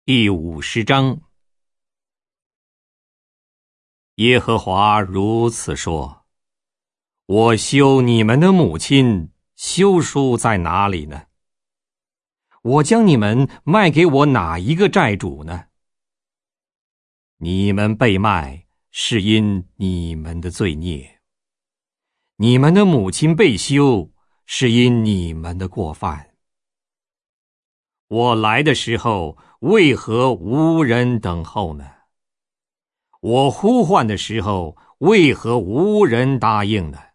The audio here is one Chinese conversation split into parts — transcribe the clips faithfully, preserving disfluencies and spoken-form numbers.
第五十章。耶和华如此说：我休你们的母亲，休书在哪里呢？我将你们卖给我哪一个债主呢？你们被卖，是因你们的罪孽；你们的母亲被休，是因你们的过犯。我来的时候，为何无人等候呢？我呼唤的时候，为何无人答应呢？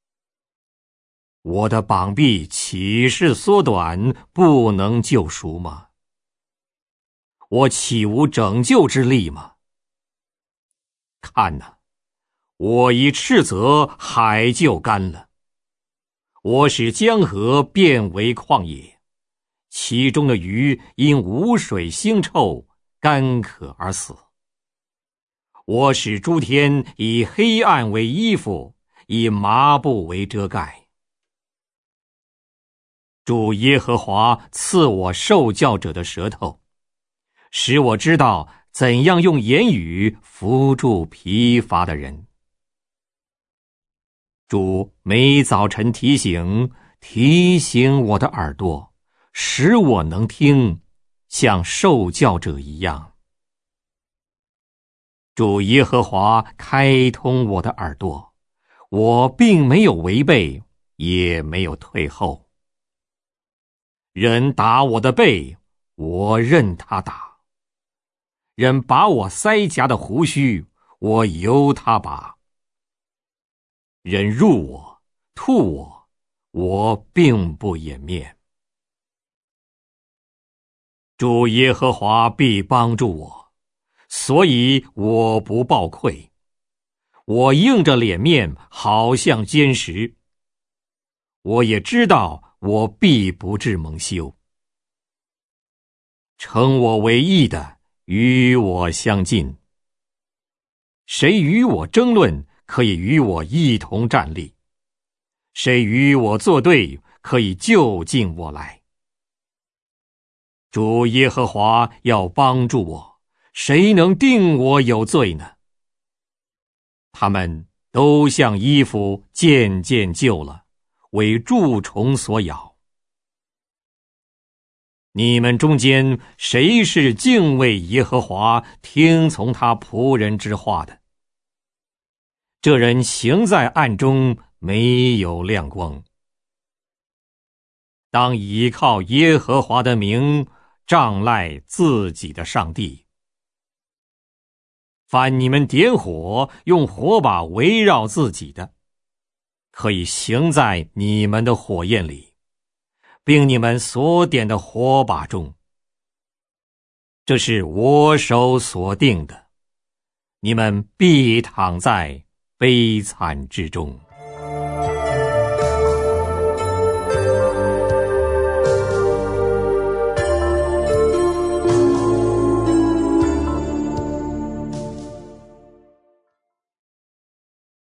我的膀臂岂是缩短，不能救赎吗？我岂无拯救之力吗？看哪，我一斥责，海就干了；我使江河变为旷野，其中的鱼因无水腥臭，干渴而死。我使诸天以黑暗为衣服，以麻布为遮盖。主耶和华赐我受教者的舌头，使我知道怎样用言语扶助疲乏的人。主每早晨提醒提醒我的耳朵，使我能听，像受教者一样。主耶和华开通我的耳朵，我并没有违背，也没有退后。人打我的背，我任他打；人拔我腮颊的胡须，我由他拔；人辱我吐我，我并不掩面。主耶和华必帮助我，所以我不抱愧。我硬着脸面，好像坚石。我也知道我必不致蒙羞。称我为义的，与我相近。谁与我争论，可以与我一同站立；谁与我作对，可以就近我来。主耶和华要帮助我，谁能定我有罪呢？他们都像衣服渐渐旧了，为蛀虫所咬。你们中间谁是敬畏耶和华，听从他仆人之话的？这人行在暗中，没有亮光。当倚靠耶和华的名，仗赖自己的上帝。凡你们点火，用火把围绕自己的，可以行在你们的火焰里，并你们所点的火把中。这是我手所定的，你们必躺在悲惨之中。